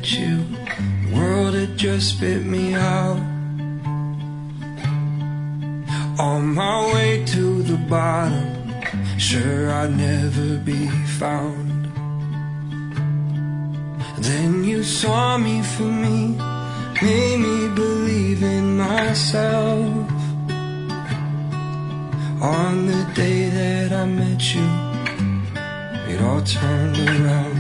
met you, the world had just spit me out. On my way to the bottom, sure I'd never be found. Then you saw me for me, made me believe in myself. On the day that I met you, it all turned around.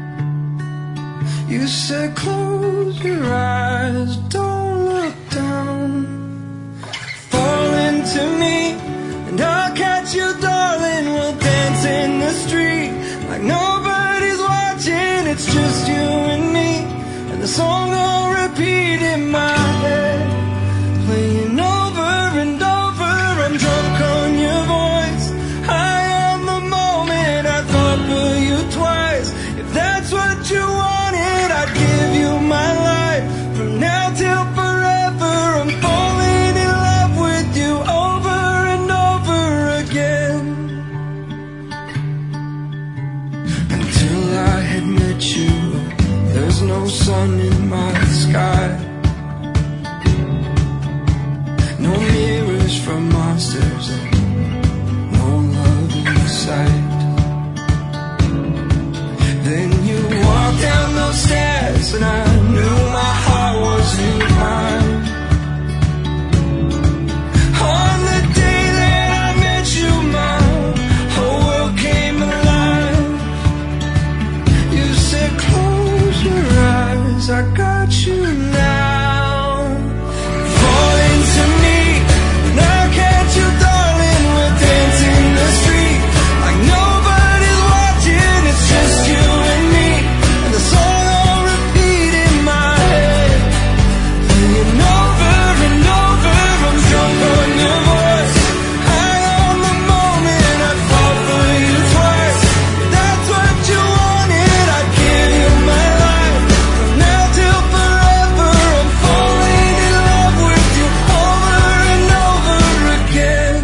You said close your eyes, don't look down. Fall into me and I'll catch you, darling. We'll dance in the street like nobody's watching. It's just you and me, and the song will repeat in my head, playing over and over. I'm drunk on your voice, high on the moment. I thought for you twice. If that's what you wanted, I'd give you my life. From now till forever, I'm falling in love with you over and over again. Until I had met you, there's no sun in my sky, no mirrors from monsters, and no love in sight. Then you walked down those stairs and I knew my heart wasn't mine. On the day that I met you, my whole world came alive. You said close your eyes, I got you now. Fall into me and I'll catch you, darling. We'll dance in the street like nobody's watching. It's just you and me, and the song will repeat in my head, playing over and over. I'm drunk on your voice, high on the moment. I'd fall for you twice. If that's what you wanted, I'd give you my life. From now till forever, I'm falling in love with you over and over again.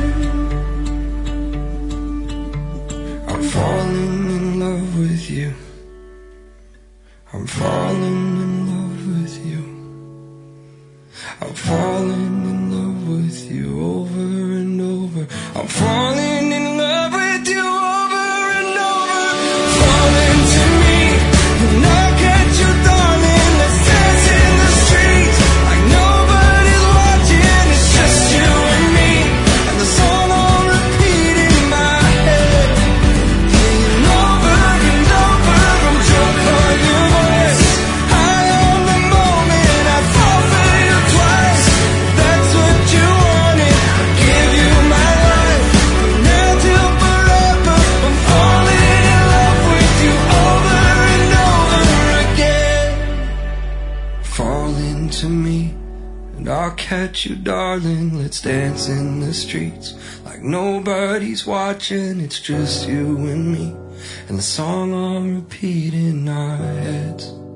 I'm falling in love with you. I'm falling in love with you. I'm falling in love with you over and over. I'm falling in love with you over and over. Fall into me and I'll catch you, darling. Let's dance in the streets like nobody's watching. It's just you and me, and the song will repeat in my head, playing over and over. I'm drunk on your voice, high on the moment. I'd fall for you twice. If that's what you wanted, I'd give you my life. From now till forever, I'm falling in love with you over and over again. Fall into me and I'll catch you, darling. Let's dance in the streets like nobody's watching. It's just you and me, and the song on repeat in our heads.